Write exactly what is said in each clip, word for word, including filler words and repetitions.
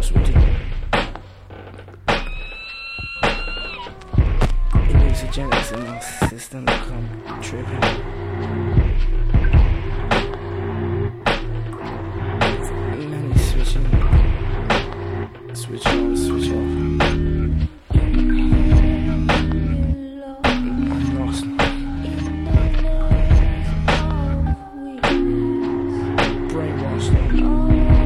lost with the hallucinogenics in my system. I'm tripping. Many switching, switch on, switch off. I'm lost. Brainwashed.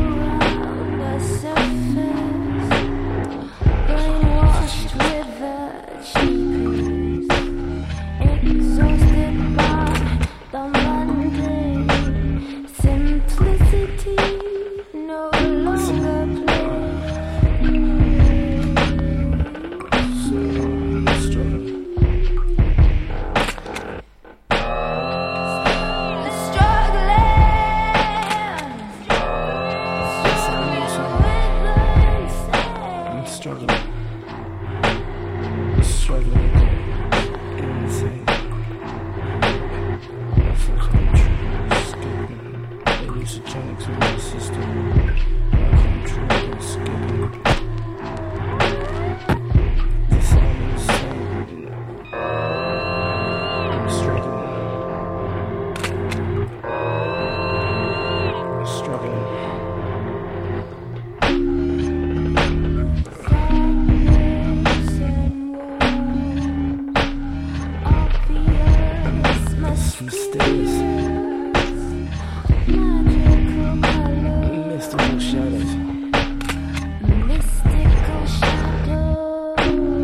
Struggling, struggling, insane. I feel control, skipping. Hallucinogenics in my system. I control, skipping. This I'm insane. I'm struggling, struggling. Mysterious, mystical shadows, mystical shadows.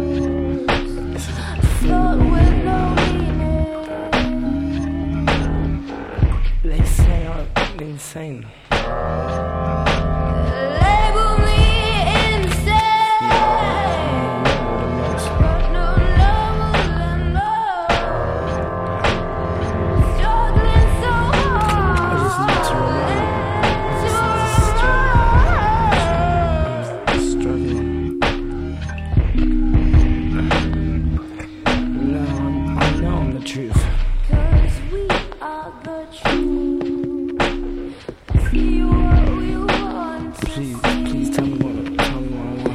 Float with no meaning. They say I'm insane. Label me insane. But no love than love. Truth. Cause we are the truth. See what we want to please, see. Please tell me what, tell me what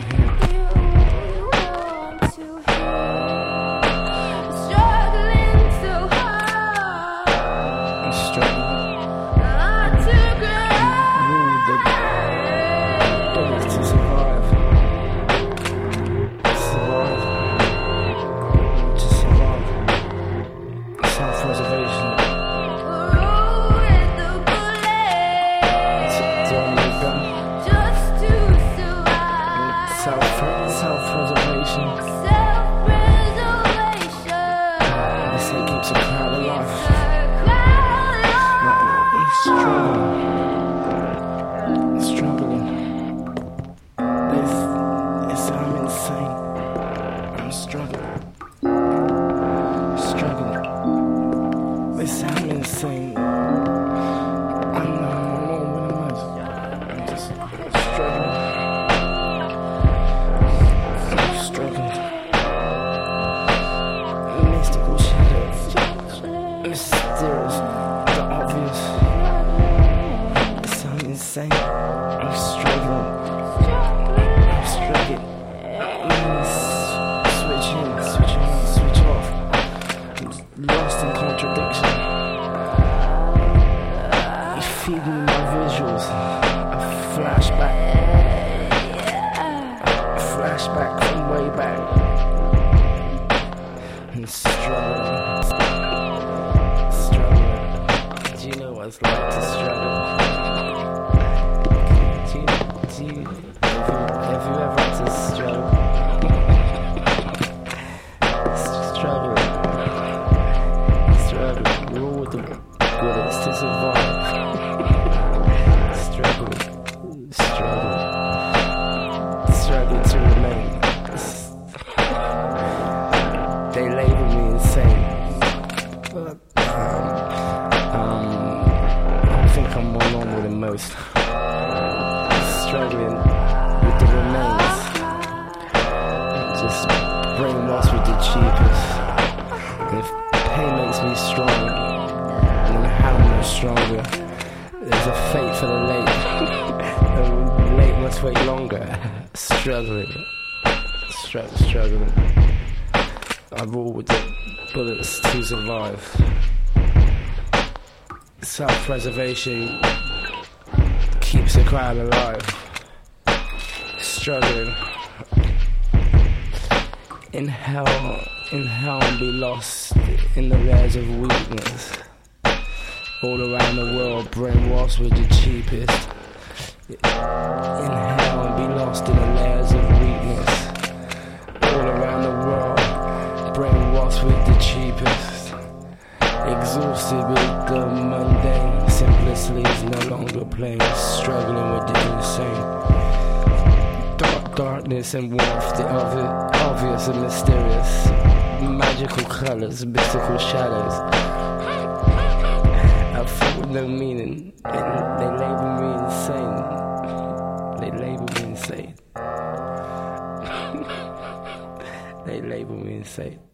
I want to hear. Want to hear. Struggling so hard. I'm struggling. Hard to grab. The dogs to survive. Survive. To survive. Self-preservation. With the bullet. Just to survive. Self, self-preservation. Self-preservation. They say it keeps a crowd alive. I'm struggling. Struggling. This, this, I'm insane. I'm struggling. Struggling. They sound insane. I know I'm alone when I'm not. I'm just struggling. I'm struggling. Mystical shadows. Mysterious. The obvious. They sound insane. I'm struggling. I'm struggling. Switch in, switch on, switch off. I'm lost in contradiction. You feed me my visuals. A flashback. A flashback from way back. And struggling. Struggling. Do you know what it's like to struggle? Do you, do you, have you, have you ever had to struggle? Struggling. Struggling. We're all with the bullets to survive. Struggling. Struggling. Struggling to remain. They label me insane. But um, um, I think I'm more normal than most. Struggling with the remains. Just brainwashed with the cheapest. And if pain makes me strong, then how much stronger? There's a fate for the late. The late must wait longer. Struggling, Stru- struggling. I rule with the bullets to survive. Self-preservation keeps the crowd alive. Struggling. Inhale, inhale and be lost in the layers of weakness. All around the world, brainwashed with the cheapest. Inhale and be lost in the layers of weakness. All around the world, brainwashed with the cheapest. Exhausted with the mundane, simplicity is no longer plain. Struggling with the insane. Dark darkness and warmth, the obvi- obvious and mysterious. Magical colors, mystical shadows. I feel with no meaning, and they label me insane. They label me insane. They label me insane.